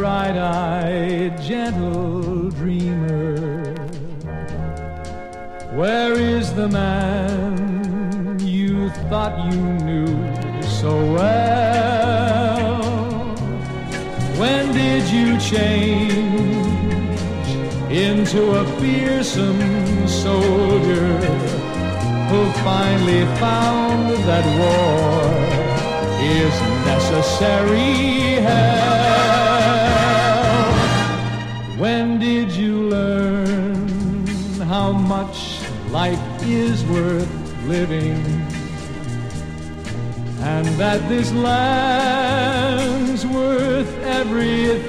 bright-eyed, gentle dreamer? Where is the man you thought you knew so well? When did you change into a fearsome soldier who finally found that war is necessary hell? When did you learn how much life is worth living, and that this land's worth everything?